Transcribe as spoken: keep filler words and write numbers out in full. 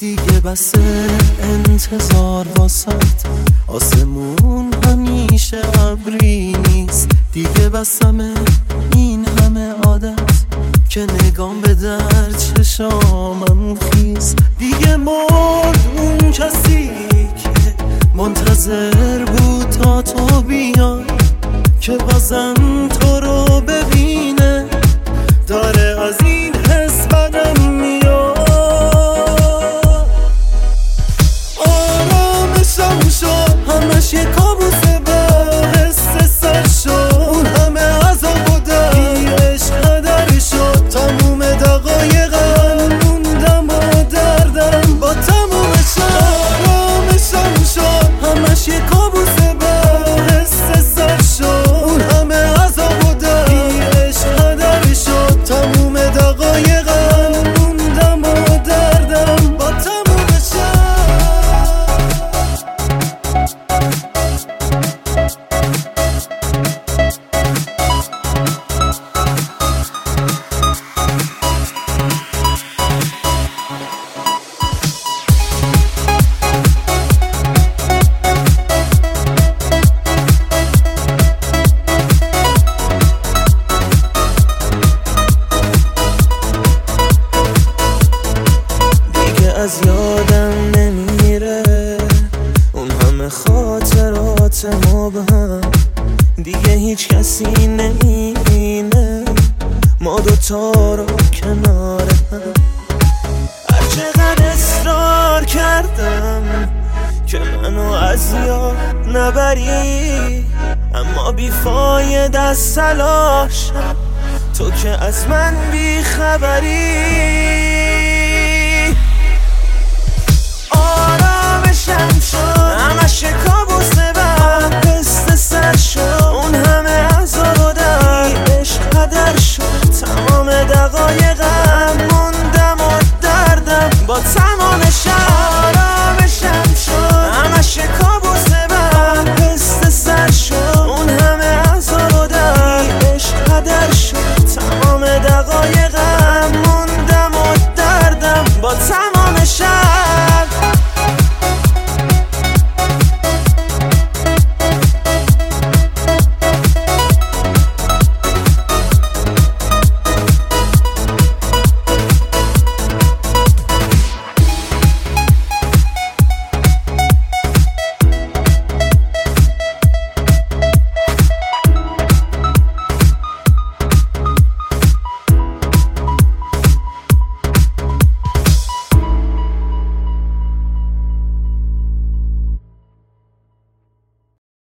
دیگه بس انتظار واسات، آسمون همیشه ابری نیست. دیگه بسمه این همه عادت که نگام به در چشامم خیز. دیگه مرد اون کسی که منتظر بود تا تو بیای، که بازم تو رو ببینه. داره از این حس بدم میاد. آرامشم شد همش یه کابوسه، به حس سر شد اون همه عذاب و درد. این عشق هدری شد تموم دقایقم، موندم و دردم با تموم شد. آرامشم شد همش یه کابوسه، به حس سر شد اون همه عذاب و درد. این عشق هدری شد تموم دقایقم، موندم و دردم با تموم شد. از یادم نمیره اون همه خاطرات ما به هم. دیگه هیچ کسی نمیبینه ما دوتا رو کنار هم. هر چقدر اصرار کردم که منو از یاد نبری، اما بیفایده است تلاشم، تو که از من بیخبری.